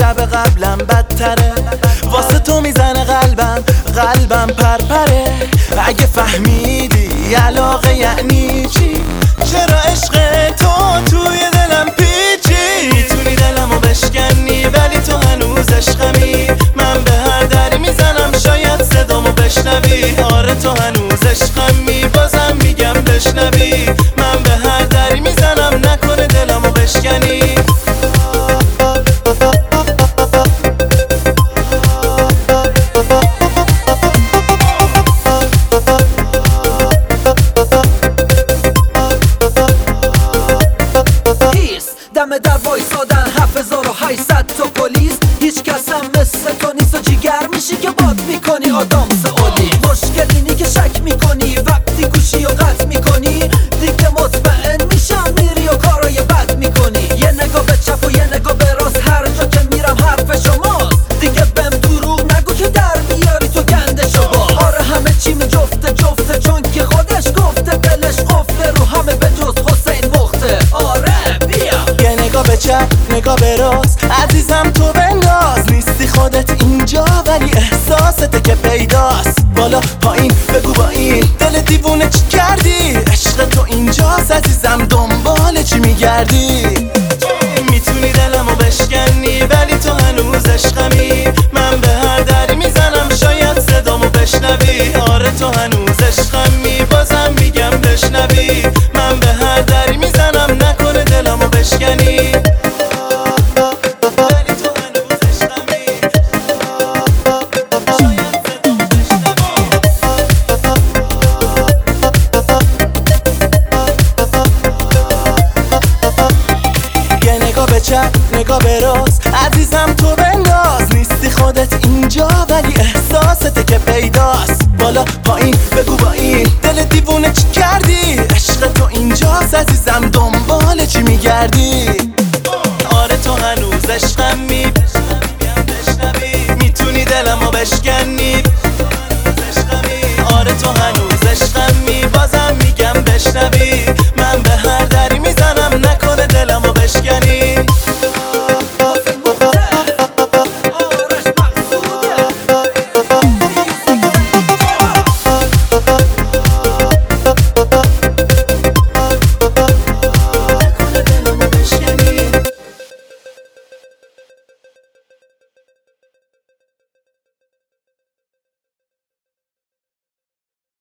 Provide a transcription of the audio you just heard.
شب قبلم بدتره، واسه تو میزنه قلبم پرپره. اگه فهمیدی علاقه یعنی چی، چرا عشق تو توی دلم پیچی. میتونی دلمو بشکنی ولی تو هنوز عشقمی، من به هر دری میزنم شاید صدامو بشنوی. آره تو هنوز عشقمی، بازم میگم بشنوی. من به هر دری میزنم نکنه دلمو بشکنی. دم در وایسادن 7800 تا پلیس، هیچ کس هم مثل تو نیست و جیگر میشی که باد میکنی آدامس اولی. مشکل اینی که شک میکنی وقتی گوشی و قطع میکنی، دیگه مطمئن میشم میری و کارای بد میکنی. یه نگاه به چپ و یه نگاه به راست، هر جا که میرم حرف شماست. دیگه بهم دروغ نگو که در بیاری تو گندشو با. آره همه چی می جفته چون که خودش گفته، دلش قفله رو همه به جز حسین مخته. آره بیا یه نگاه به چپ نگاه به راست، عزیزم تو بنداز. نیستی خودت اینجا ولی احساسته که پیداست. بالا پایین بگو با این دل دیوونه چی کردی، عشق تو اینجاست عزیزم دنبال چی میگردی. میتونی دلمو بشکنی ولی تو هنوز عشقمی، من به هر دری میزنم شاید صدامو بشنوی. آره تو هنوز عشقمی، بازم میگم بشنوی. من به هر دری میزنم نکنه دلمو بشکنی. چپ نگاه به راست، عزیزم تو بنداز. نیستی خودت اینجا ولی احساسته که پیداست. بالا پایین بگو با این دل دیوونه چی کردی، عشق تو اینجاست عزیزم دنبال چی میگردی. آره تو هنوز عشقمی، میتونی دلمو بشکنی. آره تو هنوز